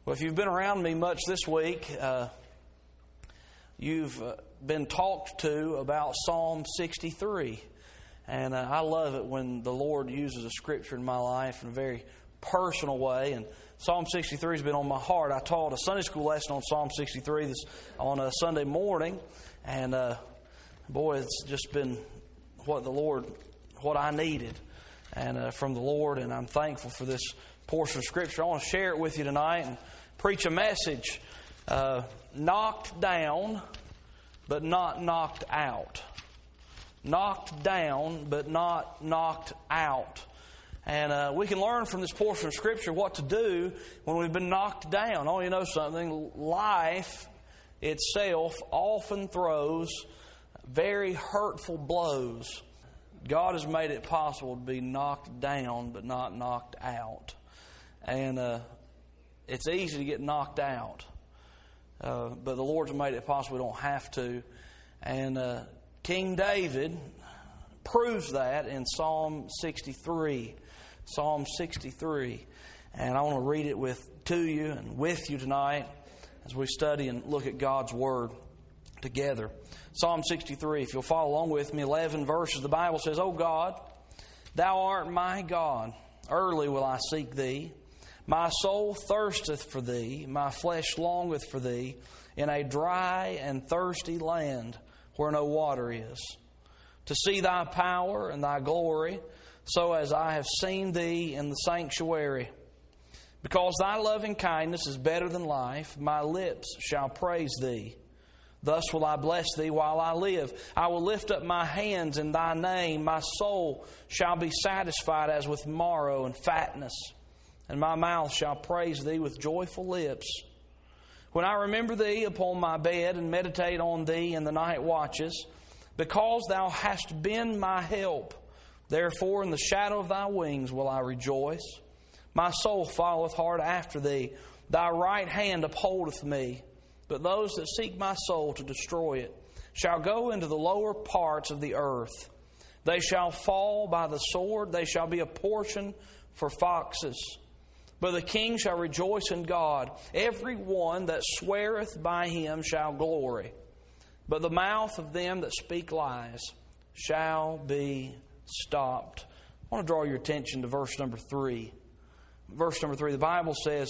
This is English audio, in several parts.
Well, if you've been around me much this week, you've been talked to about Psalm 63. And I love it when the Lord uses a scripture in my life in a very personal way. And Psalm 63 has been on my heart. I taught a Sunday school lesson on Psalm 63 on a Sunday morning. And boy, it's just been what I needed and from the Lord. And I'm thankful for this portion of Scripture. I want to share it with you tonight and preach a message, knocked down, but not knocked out. Knocked down, but not knocked out. And we can learn from this portion of Scripture what to do when we've been knocked down. Oh, you know something? Life itself often throws very hurtful blows. God has made it possible to be knocked down, but not knocked out. And it's easy to get knocked out. But the Lord's made it possible we don't have to. And King David proves that in Psalm 63. Psalm 63. And I want to read it to you and with you tonight as we study and look at God's Word together. Psalm 63, if you'll follow along with me, 11 verses. The Bible says, O God, Thou art my God. Early will I seek Thee. My soul thirsteth for Thee. My flesh longeth for Thee in a dry and thirsty land where no water is, to see Thy power and Thy glory, so as I have seen Thee in the sanctuary. Because Thy loving kindness is better than life, my lips shall praise Thee. Thus will I bless Thee while I live. I will lift up my hands in Thy name. My soul shall be satisfied as with marrow and fatness, and my mouth shall praise Thee with joyful lips. When I remember Thee upon my bed and meditate on Thee in the night watches, because Thou hast been my help, therefore in the shadow of Thy wings will I rejoice. My soul followeth hard after Thee. Thy right hand upholdeth me. But those that seek my soul to destroy it shall go into the lower parts of the earth. They shall fall by the sword. They shall be a portion for foxes. But the king shall rejoice in God. Every one that sweareth by Him shall glory. But the mouth of them that speak lies shall be stopped. I want to draw your attention to verse number 3. Verse number 3, the Bible says,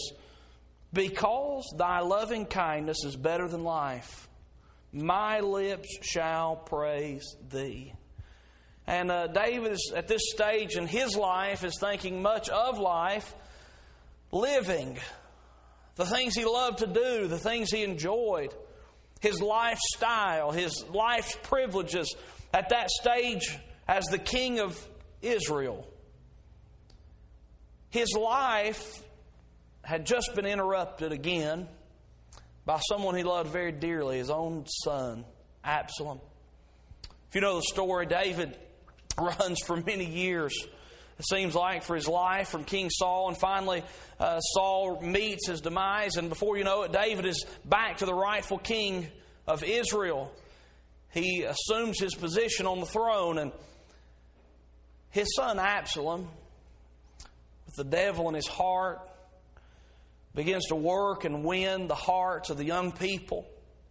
Because Thy loving kindness is better than life, my lips shall praise Thee. And David is at this stage in his life is thinking much of life, living, the things he loved to do, the things he enjoyed, his lifestyle, his life's privileges at that stage as the king of Israel. His life had just been interrupted again by someone he loved very dearly, his own son, Absalom. If you know the story, David runs for many years, it seems like, for his life from King Saul. And finally, Saul meets his demise. And before you know it, David is back to the rightful king of Israel. He assumes his position on the throne. And his son Absalom, with the devil in his heart, begins to work and win the hearts of the young people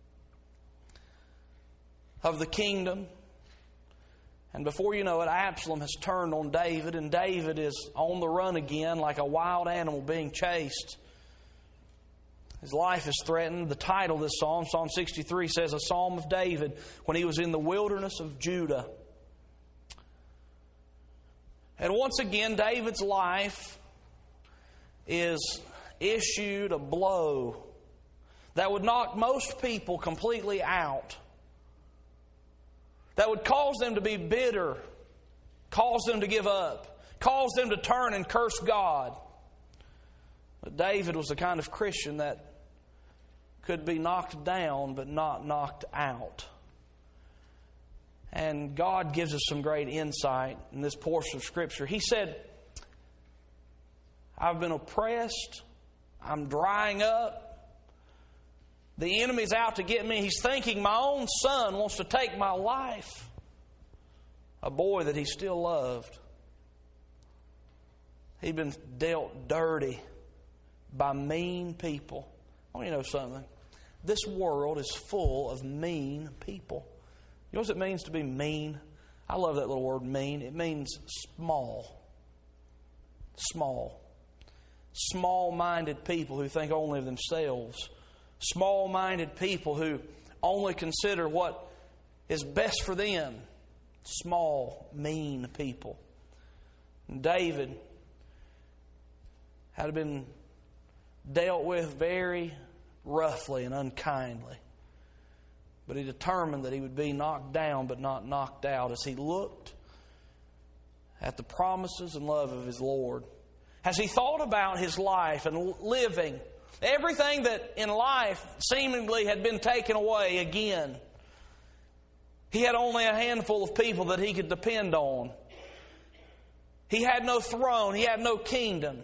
of the kingdom. And before you know it, Absalom has turned on David, and David is on the run again like a wild animal being chased. His life is threatened. The title of this psalm, Psalm 63, says, A Psalm of David when he was in the wilderness of Judah. And once again, David's life is issued a blow that would knock most people completely out, that would cause them to be bitter, cause them to give up, cause them to turn and curse God. But David was the kind of Christian that could be knocked down but not knocked out. And God gives us some great insight in this portion of Scripture. He said, I've been oppressed. I'm drying up. The enemy's out to get me. He's thinking my own son wants to take my life. A boy that he still loved. He'd been dealt dirty, by mean people. I want you to know something. This world is full of mean people. You know what it means to be mean? I love that little word, mean. It means small. Small. Small-minded people who think only of themselves. Small-minded people who only consider what is best for them. Small, mean people. David had been dealt with very roughly and unkindly. But he determined that he would be knocked down but not knocked out as he looked at the promises and love of his Lord. As he thought about his life and living, everything that in life seemingly had been taken away again. He had only a handful of people that he could depend on. He had no throne. He had no kingdom.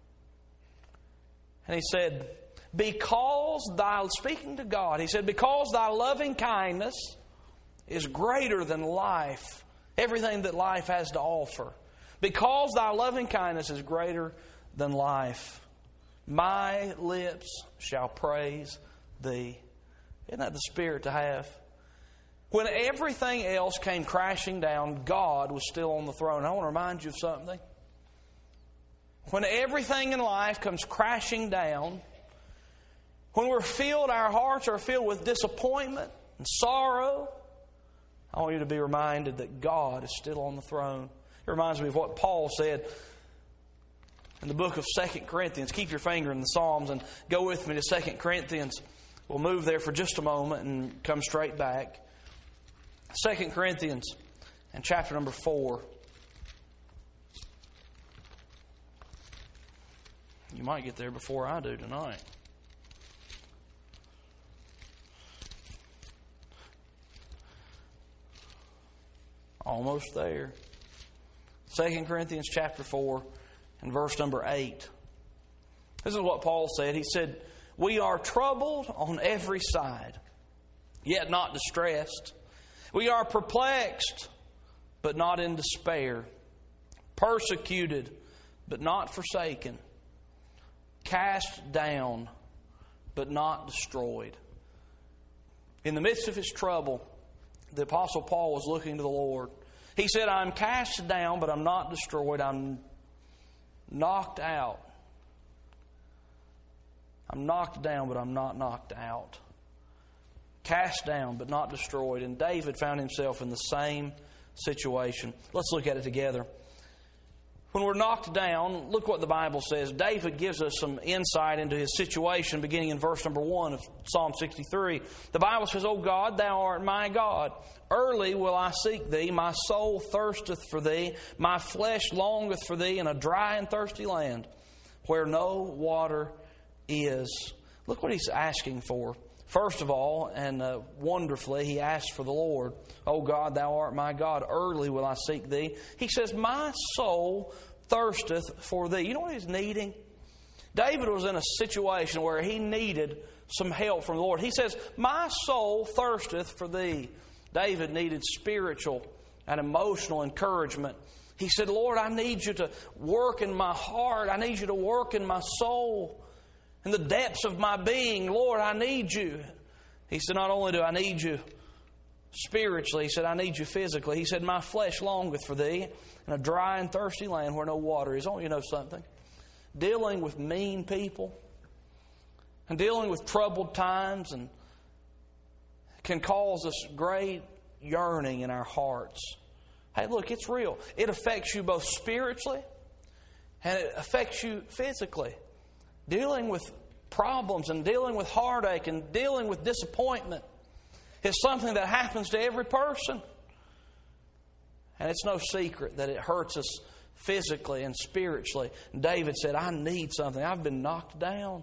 And he said, speaking to God, he said, because thy loving kindness is greater than life, everything that life has to offer. Because thy loving kindness is greater than life, my lips shall praise thee. Isn't that the spirit to have? When everything else came crashing down, God was still on the throne. I want to remind you of something. When everything in life comes crashing down, when our hearts are filled with disappointment and sorrow, I want you to be reminded that God is still on the throne. It reminds me of what Paul said in the book of 2 Corinthians. Keep your finger in the Psalms and go with me to 2 Corinthians. We'll move there for just a moment and come straight back. 2 Corinthians and chapter number 4. You might get there before I do tonight. Almost there. 2 Corinthians chapter 4 and verse number 8. This is what Paul said. He said, we are troubled on every side, yet not distressed. We are perplexed, but not in despair. Persecuted, but not forsaken. Cast down, but not destroyed. In the midst of his trouble, the Apostle Paul was looking to the Lord. He said, I'm cast down, but I'm not destroyed. I'm knocked out. I'm knocked down, but I'm not knocked out. Cast down, but not destroyed. And David found himself in the same situation. Let's look at it together. When we're knocked down, look what the Bible says. David gives us some insight into his situation beginning in verse number 1 of Psalm 63. The Bible says, O God, thou art my God. Early will I seek thee. My soul thirsteth for thee. My flesh longeth for thee in a dry and thirsty land where no water is. Look what he's asking for. First of all, and wonderfully, he asked for the Lord. O God, thou art my God. Early will I seek thee. He says, my soul thirsteth for thee. You know what he's needing? David was in a situation where he needed some help from the Lord. He says, my soul thirsteth for thee. David needed spiritual and emotional encouragement. He said, Lord, I need you to work in my heart. I need you to work in my soul. In the depths of my being, Lord, I need you. He said, not only do I need you spiritually, he said, I need you physically. He said, my flesh longeth for thee in a dry and thirsty land where no water is. I want you to know something. Dealing with mean people and dealing with troubled times and can cause us great yearning in our hearts. Hey, look, it's real. It affects you both spiritually and it affects you physically. Dealing with problems and dealing with heartache and dealing with disappointment is something that happens to every person. And it's no secret that it hurts us physically and spiritually. And David said, I need something. I've been knocked down.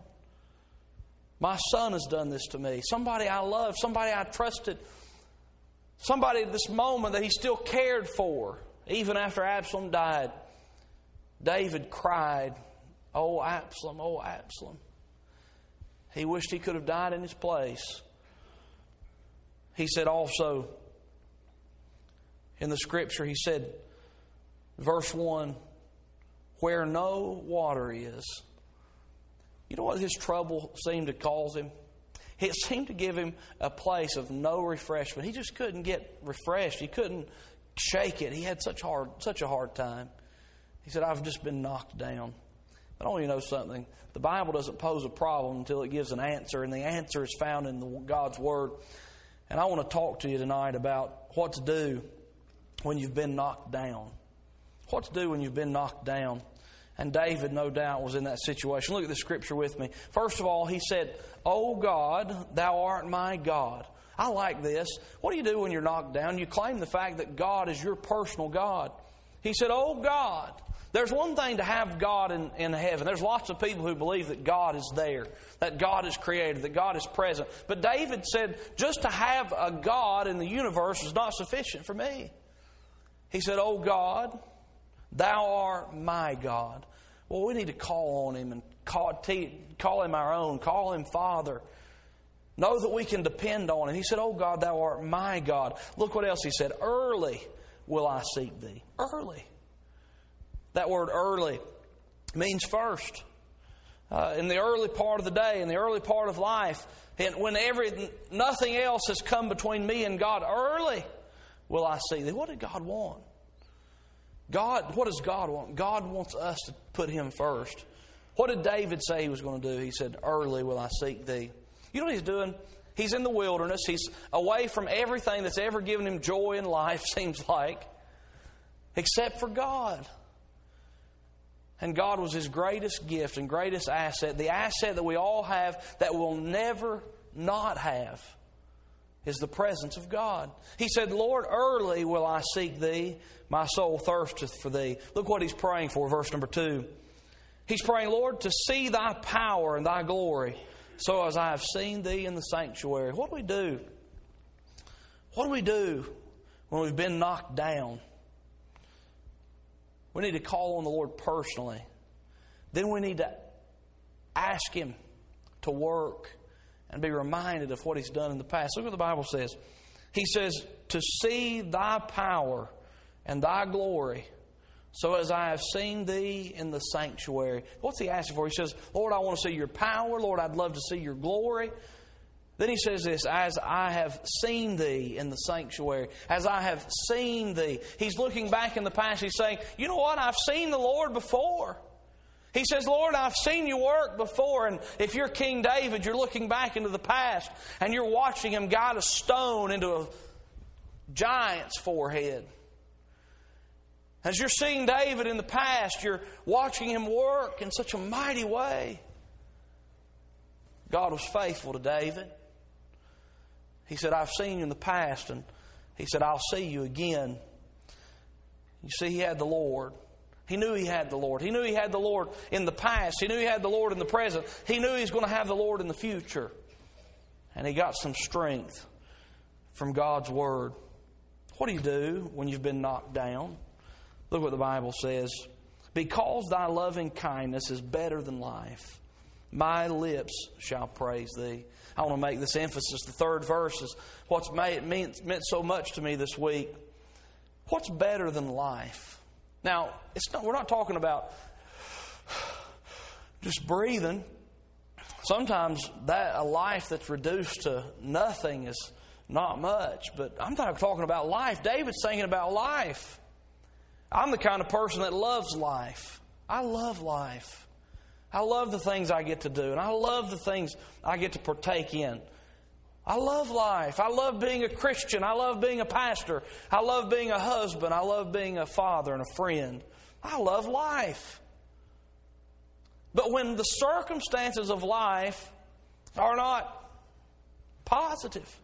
My son has done this to me. Somebody I love, somebody I trusted, somebody at this moment that he still cared for, even after Absalom died. David cried, oh, Absalom, oh, Absalom. He wished he could have died in his place. He said also in the Scripture, he said, verse 1, where no water is, You know what his trouble seemed to cause him? It seemed to give him a place of no refreshment. He just couldn't get refreshed. He couldn't shake it. He had such a hard time. He said, I've just been knocked down. But I want you to know something. The Bible doesn't pose a problem until it gives an answer, and the answer is found in God's Word. And I want to talk to you tonight about what to do when you've been knocked down. What to do when you've been knocked down. And David, no doubt, was in that situation. Look at the scripture with me. First of all, he said, O God, thou art my God. I like this. What do you do when you're knocked down? You claim the fact that God is your personal God. He said, O God. There's one thing to have God in heaven. There's lots of people who believe that God is there, that God is created, that God is present. But David said, just to have a God in the universe is not sufficient for me. He said, O God, thou art my God. Well, we need to call on Him and call Him our own, call Him Father. Know that we can depend on Him. He said, O God, thou art my God. Look what else He said. Early will I seek Thee. Early. That word early means first. In the early part of the day, in the early part of life, and when nothing else has come between me and God, early will I seek Thee. What did God want? What does God want? God wants us to put Him first. What did David say he was going to do? He said, early will I seek Thee. You know what he's doing? He's in the wilderness. He's away from everything that's ever given him joy in life, seems like, except for God. And God was his greatest gift and greatest asset. The asset that we all have that we'll never not have is the presence of God. He said, Lord, early will I seek Thee. My soul thirsteth for Thee. Look what he's praying for, verse number 2. He's praying, Lord, to see Thy power and Thy glory, so as I have seen Thee in the sanctuary. What do we do? What do we do when we've been knocked down? We need to call on the Lord personally. Then we need to ask Him to work and be reminded of what He's done in the past. Look what the Bible says. He says, to see Thy power and Thy glory, so as I have seen Thee in the sanctuary. What's he asking for? He says, Lord, I want to see Your power. Lord, I'd love to see Your glory. Then he says this, as I have seen Thee in the sanctuary, as I have seen Thee. He's looking back in the past. He's saying, you know what? I've seen the Lord before. He says, Lord, I've seen You work before. And if you're King David, you're looking back into the past and you're watching Him guide a stone into a giant's forehead. As you're seeing David in the past, you're watching him work in such a mighty way. God was faithful to David. He said, I've seen You in the past, and He said, I'll see You again. You see, he had the Lord. He knew he had the Lord. He knew he had the Lord in the past. He knew he had the Lord in the present. He knew he was going to have the Lord in the future. And he got some strength from God's Word. What do you do when you've been knocked down? Look what the Bible says. Because Thy loving kindness is better than life, my lips shall praise Thee. I want to make this emphasis. The third verse is what's meant so much to me this week. What's better than life? Now, we're not talking about just breathing. Sometimes a life that's reduced to nothing is not much. But I'm not talking about life. David's thinking about life. I'm the kind of person that loves life. I love life. I love the things I get to do, and I love the things I get to partake in. I love life. I love being a Christian. I love being a pastor. I love being a husband. I love being a father and a friend. I love life. But when the circumstances of life are not positive,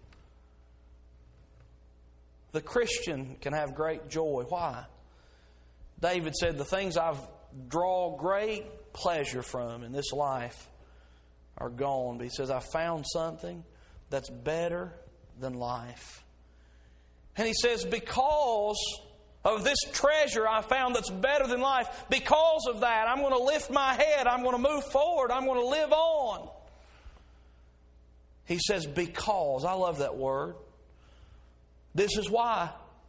the Christian can have great joy. Why? David said, the things I've draw great pleasure from in this life are gone. But he says, I found something that's better than life. And he says, because of this treasure I found that's better than life, because of that, I'm going to lift my head. I'm going to move forward. I'm going to live on. He says, because. I love that word. This is why.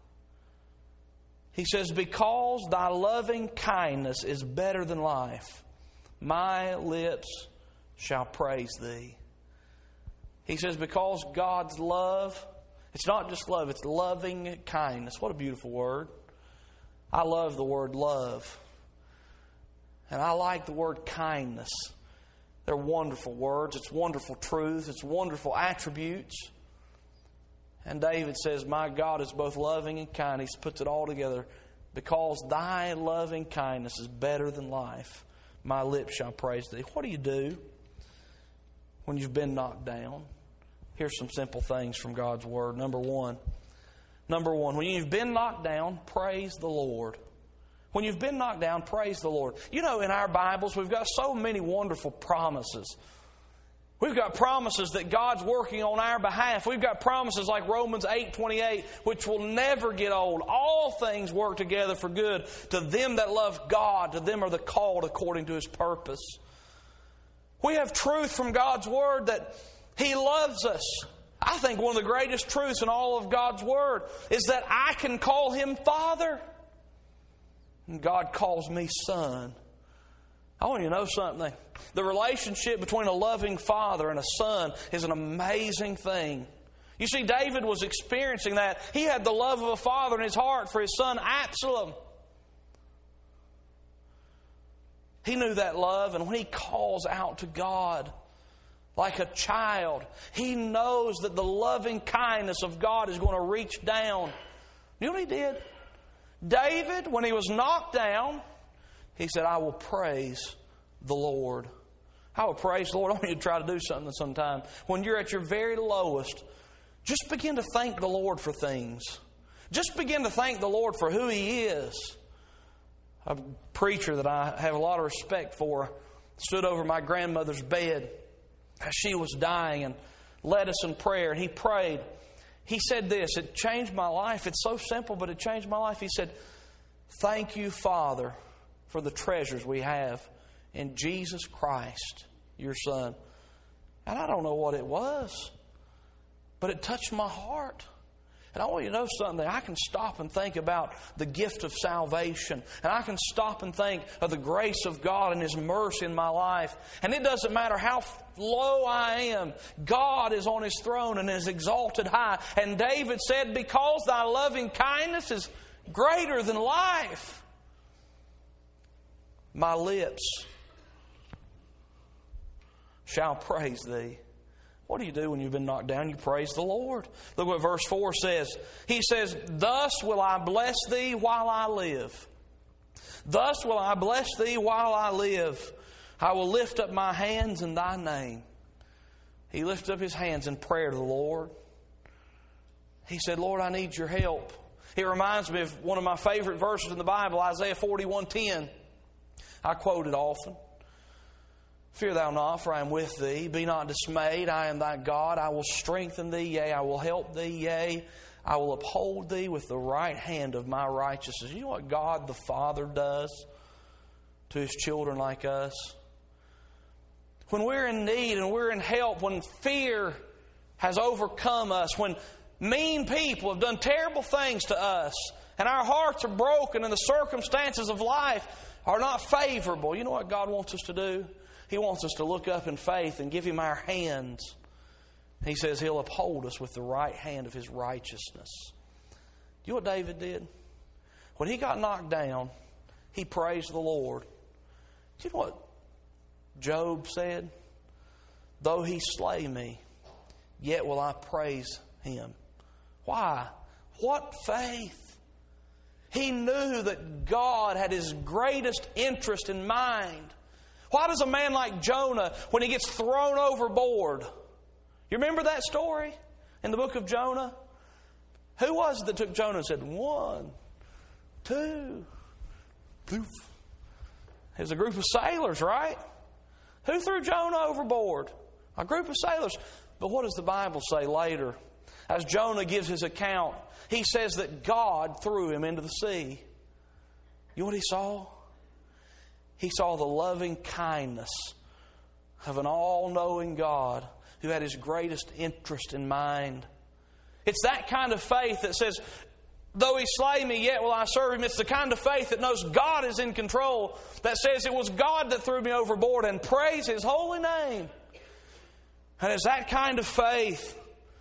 He says, because Thy loving kindness is better than life, my lips shall praise Thee. He says, because God's love, it's not just love, it's loving kindness. What a beautiful word. I love the word love. And I like the word kindness. They're wonderful words. It's wonderful truth. It's wonderful attributes. And David says, my God is both loving and kind. He puts it all together. Because Thy loving kindness is better than life, my lips shall praise Thee. What do you do when you've been knocked down? Here's some simple things from God's Word. Number one, when you've been knocked down, praise the Lord. When you've been knocked down, praise the Lord. You know, in our Bibles, we've got so many wonderful promises. We've got promises that God's working on our behalf. We've got promises like Romans 8:28, which will never get old. All things work together for good to them that love God. To them are the called according to His purpose. We have truth from God's Word that He loves us. I think one of the greatest truths in all of God's Word is that I can call Him Father. And God calls me Son. I want you to know something. The relationship between a loving father and a son is an amazing thing. You see, David was experiencing that. He had the love of a father in his heart for his son Absalom. He knew that love, and when he calls out to God like a child, he knows that the loving kindness of God is going to reach down. You know what he did? David, when he was knocked down, he said, I will praise the Lord. I will praise the Lord. I want you to try to do something sometime. When you're at your very lowest, just begin to thank the Lord for things. Just begin to thank the Lord for who He is. A preacher that I have a lot of respect for stood over my grandmother's bed as she was dying and led us in prayer. And he prayed. He said this, it changed my life. It's so simple, but it changed my life. He said, thank you, Father, for the treasures we have in Jesus Christ, your Son. And I don't know what it was, but it touched my heart. And I want you to know something. I can stop and think about the gift of salvation. And I can stop and think of the grace of God and His mercy in my life. And it doesn't matter how low I am. God is on His throne and is exalted high. And David said, because Thy loving kindness is greater than life, my lips shall praise Thee. What do you do when you've been knocked down? You praise the Lord. Look what verse 4 says. He says, thus will I bless Thee while I live. Thus will I bless Thee while I live. I will lift up my hands in Thy name. He lifted up his hands in prayer to the Lord. He said, Lord, I need Your help. It reminds me of one of my favorite verses in the Bible, Isaiah 41:10. I quote it often. Fear thou not, for I am with thee. Be not dismayed, I am thy God. I will strengthen thee, yea, I will help thee, yea, I will uphold thee with the right hand of my righteousness. You know what God the Father does to His children like us? When we're in need and we're in help, when fear has overcome us, when mean people have done terrible things to us, and our hearts are broken and the circumstances of life are not favorable, you know what God wants us to do? He wants us to look up in faith and give Him our hands. He says He'll uphold us with the right hand of His righteousness. You know what David did? When he got knocked down, he praised the Lord. Do you know what Job said? Though He slay me, yet will I praise Him. Why? What faith! He knew that God had His greatest interest in mind. Why does a man like Jonah, when he gets thrown overboard, you remember that story in the book of Jonah? Who was it that took Jonah and said, 1, 2, poof? It was a group of sailors, right? Who threw Jonah overboard? A group of sailors. But what does the Bible say later? As Jonah gives his account, he says that God threw him into the sea. You know what he saw? He saw the loving kindness of an all-knowing God who had His greatest interest in mind. It's that kind of faith that says, Though He slay me, yet will I serve Him. It's the kind of faith that knows God is in control, that says it was God that threw me overboard, and praise His holy name. And it's that kind of faith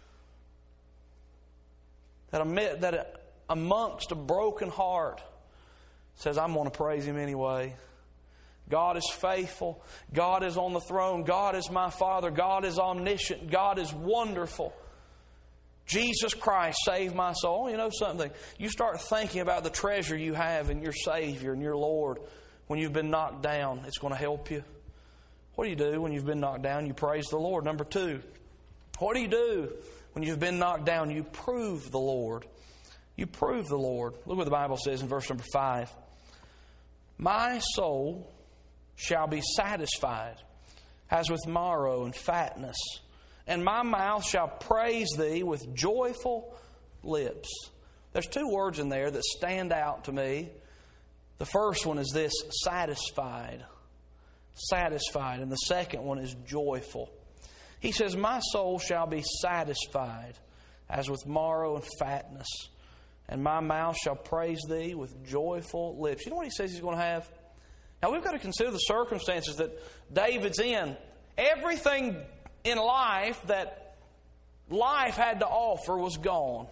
that amongst a broken heart says, I'm going to praise Him anyway. God is faithful. God is on the throne. God is my Father. God is omniscient. God is wonderful. Jesus Christ saved my soul. You know something? You start thinking about the treasure you have in your Savior and your Lord when you've been knocked down. It's going to help you. What do you do when you've been knocked down? You praise the Lord. Number 2, what do you do when you've been knocked down? You prove the Lord. You prove the Lord. Look what the Bible says in verse number 5. My soul shall be satisfied as with marrow and fatness, and my mouth shall praise Thee with joyful lips. There's 2 words in there that stand out to me. The first one is this, satisfied. Satisfied. And the second one is joyful. He says, my soul shall be satisfied as with marrow and fatness, and my mouth shall praise Thee with joyful lips. You know what he says he's going to have? Now we've got to consider the circumstances that David's in. Everything in life that life had to offer was gone.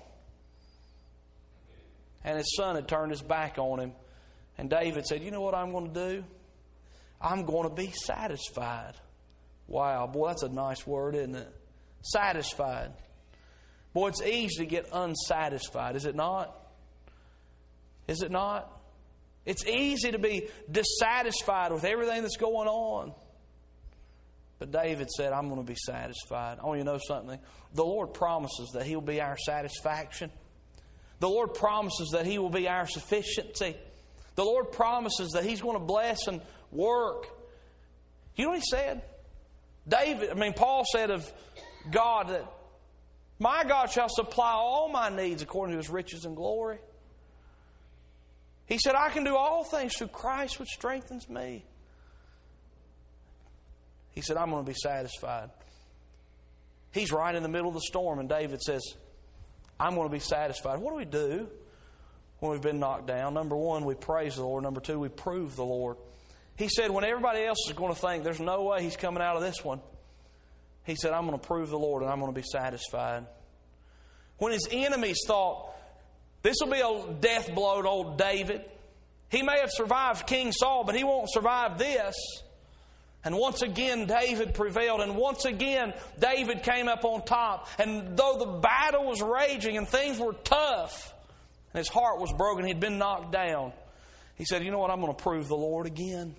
And his son had turned his back on him. And David said, you know what I'm going to do? I'm going to be satisfied. Wow, boy, that's a nice word, isn't it? Satisfied. Boy, it's easy to get unsatisfied, is it not? Is it not? It's easy to be dissatisfied with everything that's going on. But David said, I'm going to be satisfied. I want you to know something. The Lord promises that He will be our satisfaction. The Lord promises that He will be our sufficiency. The Lord promises that He's going to bless and work. You know what He said? Paul said of God that my God shall supply all my needs according to His riches and glory. He said, I can do all things through Christ which strengthens me. He said, I'm going to be satisfied. He's right in the middle of the storm, and David says, I'm going to be satisfied. What do we do when we've been knocked down? Number 1, we praise the Lord. Number 2, we prove the Lord. He said, when everybody else is going to think there's no way he's coming out of this one, he said, I'm going to prove the Lord and I'm going to be satisfied. When his enemies thought, this will be a death blow to old David. He may have survived King Saul, but he won't survive this. And once again, David prevailed. And once again, David came up on top. And though the battle was raging and things were tough, and his heart was broken, he'd been knocked down, he said, you know what, I'm going to prove the Lord again.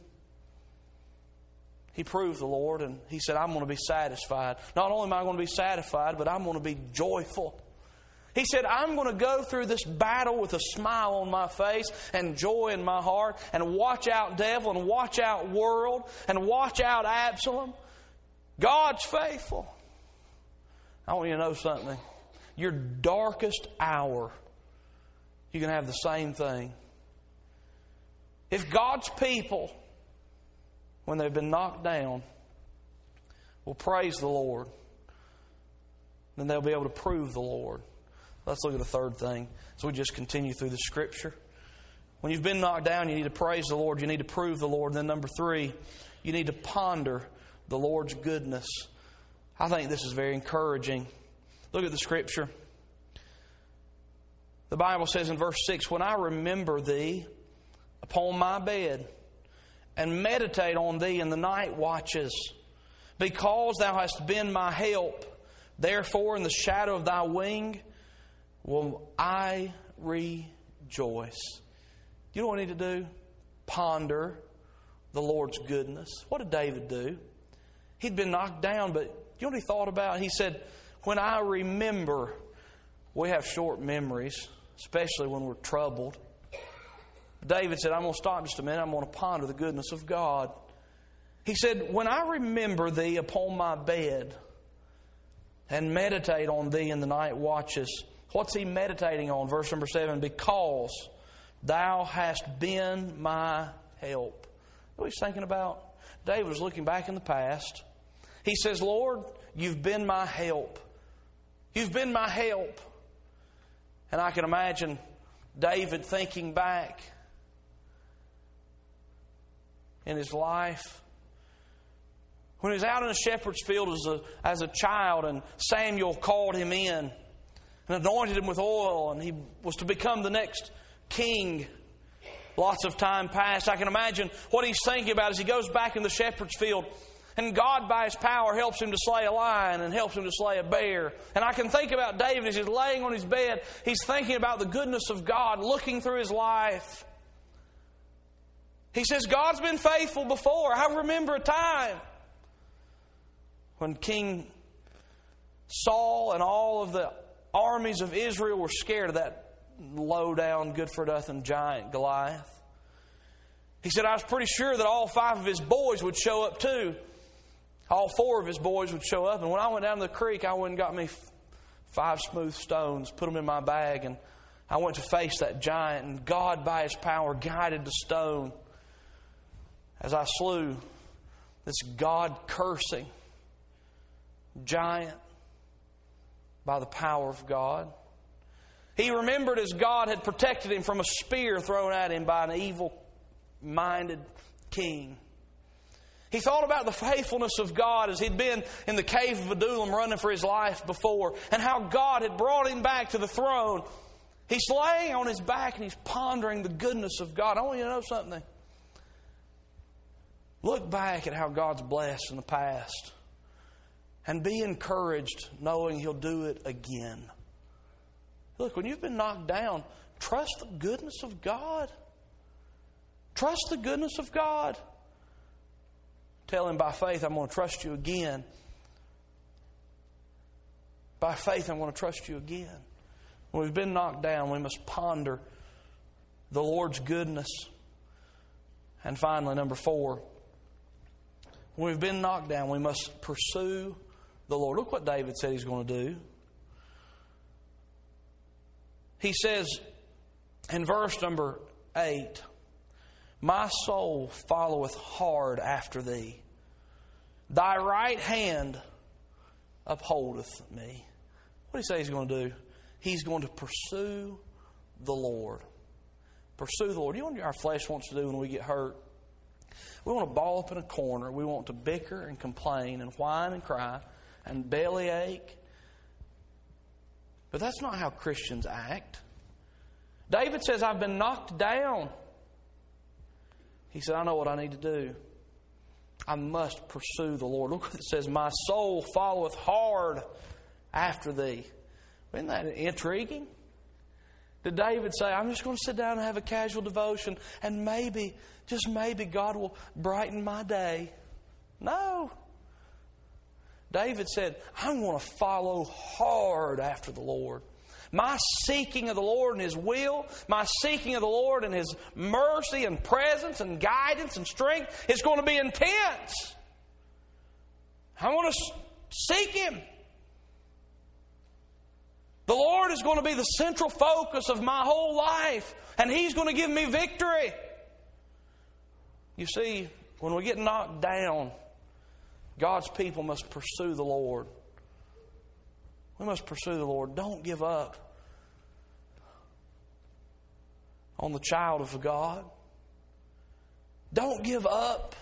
He proved the Lord, and he said, I'm going to be satisfied. Not only am I going to be satisfied, but I'm going to be joyful. He said, I'm going to go through this battle with a smile on my face and joy in my heart, and watch out devil, and watch out world, and watch out Absalom. God's faithful. I want you to know something. Your darkest hour, you can have the same thing. If God's people, when they've been knocked down, will praise the Lord, then they'll be able to prove the Lord. Let's look at the third thing as we just continue through the Scripture. When you've been knocked down, you need to praise the Lord. You need to prove the Lord. And then number 3, you need to ponder the Lord's goodness. I think this is very encouraging. Look at the Scripture. The Bible says in verse 6, when I remember Thee upon my bed and meditate on Thee in the night watches, because Thou hast been my help, therefore in the shadow of Thy wing will I rejoice. You know what I need to do? Ponder the Lord's goodness. What did David do? He'd been knocked down, but you know what he thought about? He said, when I remember, we have short memories, especially when we're troubled. David said, I'm going to stop just a minute. I'm going to ponder the goodness of God. He said, when I remember Thee upon my bed and meditate on Thee in the night watches. What's he meditating on? Verse number 7, because Thou hast been my help. What he's thinking about? David was looking back in the past. He says, Lord, You've been my help. You've been my help. And I can imagine David thinking back in his life, when he was out in a shepherd's field as a child, and Samuel called him in and anointed him with oil, and he was to become the next king. Lots of time passed. I can imagine what he's thinking about as he goes back in the shepherd's field, and God by His power helps him to slay a lion and helps him to slay a bear. And I can think about David as he's laying on his bed. He's thinking about the goodness of God, looking through his life. He says, God's been faithful before. I remember a time when King Saul and all of the armies of Israel were scared of that low-down, good-for-nothing giant Goliath. He said, I was pretty sure that all 5 of his boys would show up too. All 4 of his boys would show up. And when I went down to the creek, I went and got me 5 smooth stones, put them in my bag, and I went to face that giant. And God, by His power, guided the stone as I slew this God-cursing giant by the power of God. He remembered as God had protected him from a spear thrown at him by an evil-minded king. He thought about the faithfulness of God as he'd been in the cave of Adullam running for his life before, and how God had brought him back to the throne. He's laying on his back and he's pondering the goodness of God. I want you to know something. Look back at how God's blessed in the past and be encouraged knowing He'll do it again. Look, when you've been knocked down, trust the goodness of God. Trust the goodness of God. Tell Him by faith, I'm going to trust you again. By faith, I'm going to trust you again. When we've been knocked down, we must ponder the Lord's goodness. And finally, number 4, when we've been knocked down, we must pursue the Lord. Look what David said he's going to do. He says in verse number 8, my soul followeth hard after thee. Thy right hand upholdeth me. What do he say he's going to do? He's going to pursue the Lord. Pursue the Lord. You know what our flesh wants to do when we get hurt? We want to ball up in a corner. We want to bicker and complain and whine and cry and bellyache. But that's not how Christians act. David says, I've been knocked down. He said, I know what I need to do. I must pursue the Lord. Look what it says, my soul followeth hard after thee. Isn't that intriguing? Did David say, I'm just going to sit down and have a casual devotion and maybe, just maybe, God will brighten my day? No. David said, I'm going to follow hard after the Lord. My seeking of the Lord and His will, my seeking of the Lord and His mercy and presence and guidance and strength is going to be intense. I want to seek Him. The Lord is going to be the central focus of my whole life, and He's going to give me victory. You see, when we get knocked down, God's people must pursue the Lord. We must pursue the Lord. Don't give up on the child of God. Don't give up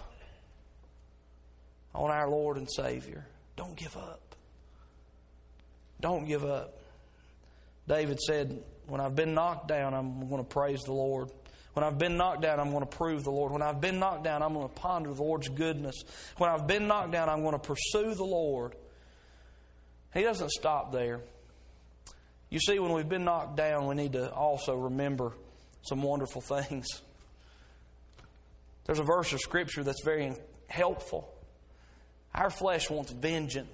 on our Lord and Savior. Don't give up. Don't give up. David said, when I've been knocked down, I'm going to praise the Lord. When I've been knocked down, I'm going to prove the Lord. When I've been knocked down, I'm going to ponder the Lord's goodness. When I've been knocked down, I'm going to pursue the Lord. He doesn't stop there. You see, when we've been knocked down, we need to also remember some wonderful things. There's a verse of Scripture that's very helpful. Our flesh wants vengeance.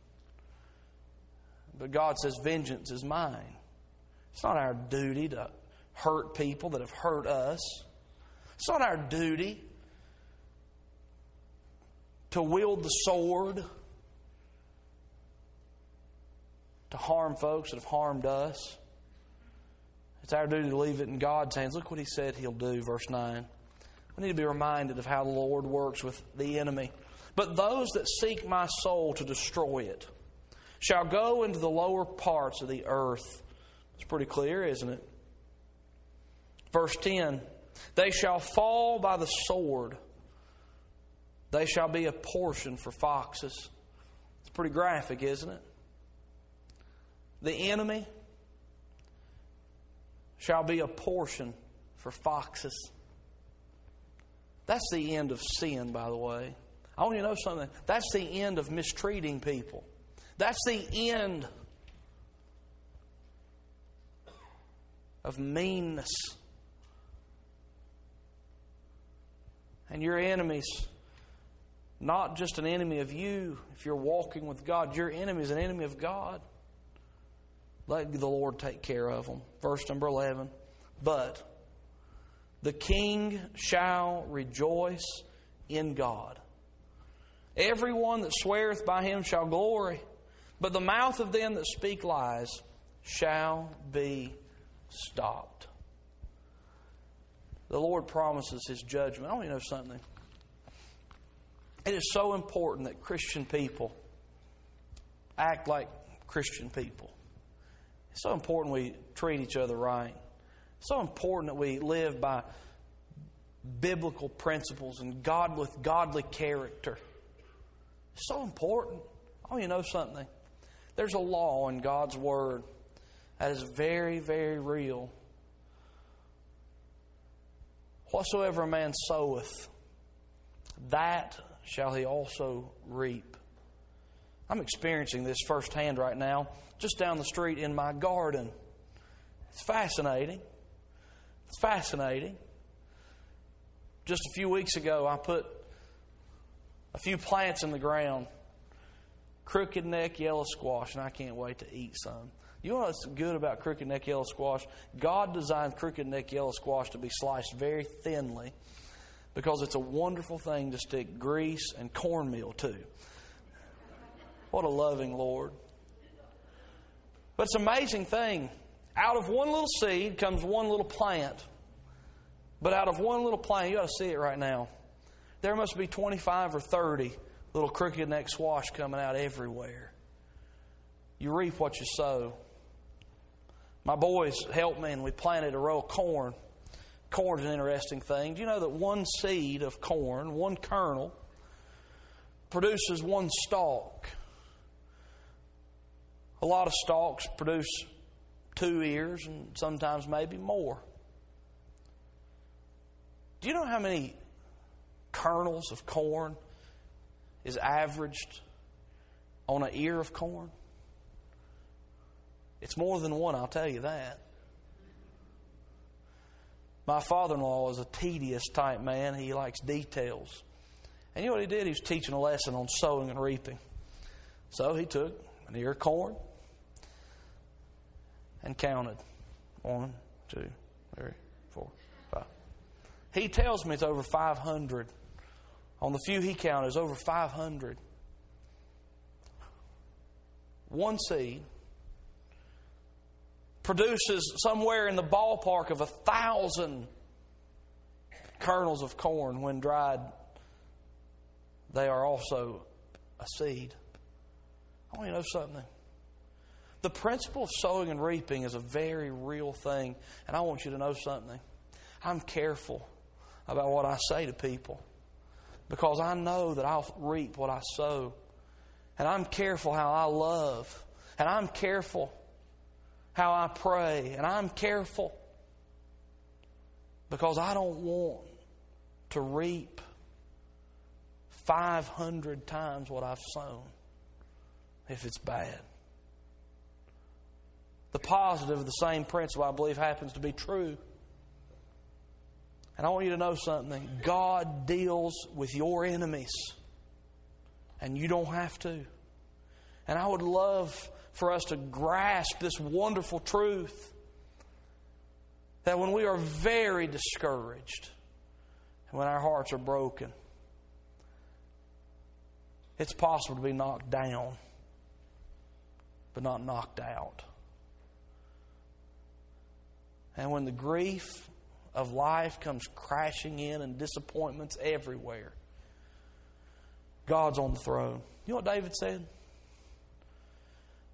But God says, vengeance is mine. It's not our duty to hurt people that have hurt us. It's not our duty to wield the sword to harm folks that have harmed us. It's our duty to leave it in God's hands. Look what He said He'll do, verse 9. We need to be reminded of how the Lord works with the enemy. But those that seek my soul to destroy it shall go into the lower parts of the earth. It's pretty clear, isn't it? Verse 10, they shall fall by the sword. They shall be a portion for foxes. It's pretty graphic, isn't it? The enemy shall be a portion for foxes. That's the end of sin, by the way. I want you to know something. That's the end of mistreating people. That's the end of meanness. And your enemy's not just an enemy of you. If you're walking with God, your enemy is an enemy of God. Let the Lord take care of them. Verse number 11. But the king shall rejoice in God. Everyone that sweareth by him shall glory. But the mouth of them that speak lies shall be stopped. The Lord promises His judgment. I want you to know something. It is so important that Christian people act like Christian people. It's so important we treat each other right. It's so important that we live by biblical principles and godly character. It's so important. I want you to know something. There's a law in God's Word that is very, very real. Whatsoever a man soweth, that shall he also reap. I'm experiencing this firsthand right now, just down the street in my garden. It's fascinating. It's fascinating. Just a few weeks ago, I put a few plants in the ground. Crooked neck yellow squash, and I can't wait to eat some. You know what's good about crooked neck yellow squash? God designed crooked neck yellow squash to be sliced very thinly because it's a wonderful thing to stick grease and cornmeal to. What a loving Lord. But it's an amazing thing. Out of one little seed comes one little plant. But out of one little plant, you ought to see it right now. There must be 25 or 30 little crooked neck squash coming out everywhere. You reap what you sow. My boys helped me and we planted a row of corn. Corn's an interesting thing. Do you know that one seed of corn, one kernel, produces one stalk? A lot of stalks produce 2 ears and sometimes maybe more. Do you know how many kernels of corn is averaged on an ear of corn? It's more than one, I'll tell you that. My father-in-law is a tedious type man. He likes details. And you know what he did? He was teaching a lesson on sowing and reaping. So he took an ear of corn and counted. 1, 2, 3, 4, 5. He tells me it's over 500. On the few he counted, it's over 500. One seed produces somewhere in the ballpark of 1,000 kernels of corn. When dried, they are also a seed. I want you to know something. The principle of sowing and reaping is a very real thing. And I want you to know something. I'm careful about what I say to people, because I know that I'll reap what I sow. And I'm careful how I love. And I'm careful how I pray. And I'm careful because I don't want to reap 500 times what I've sown if it's bad. The positive of the same principle, I believe, happens to be true. And I want you to know something. God deals with your enemies. And you don't have to. And I would love for us to grasp this wonderful truth that when we are very discouraged and when our hearts are broken, it's possible to be knocked down, but not knocked out. And when the grief of life comes crashing in and disappointments everywhere, God's on the throne. You know what David said?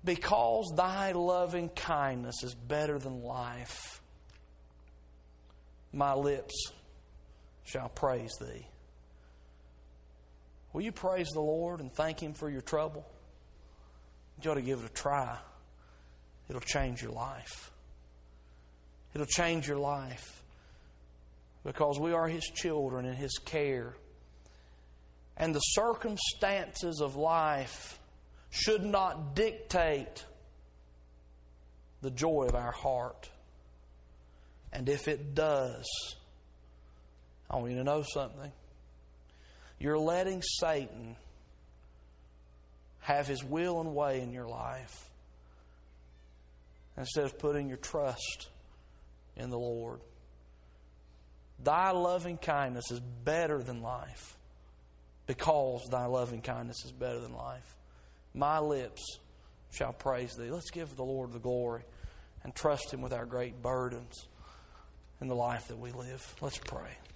Because thy loving kindness is better than life, my lips shall praise Thee. Will you praise the Lord and thank Him for your trouble? You ought to give it a try. It'll change your life. It'll change your life. Because we are His children in His care. And the circumstances of life should not dictate the joy of our heart. And if it does, I want you to know something. You're letting Satan have his will and way in your life instead of putting your trust in the Lord. Thy loving kindness is better than life, because Thy loving kindness is better than life. My lips shall praise Thee. Let's give the Lord the glory and trust Him with our great burdens in the life that we live. Let's pray.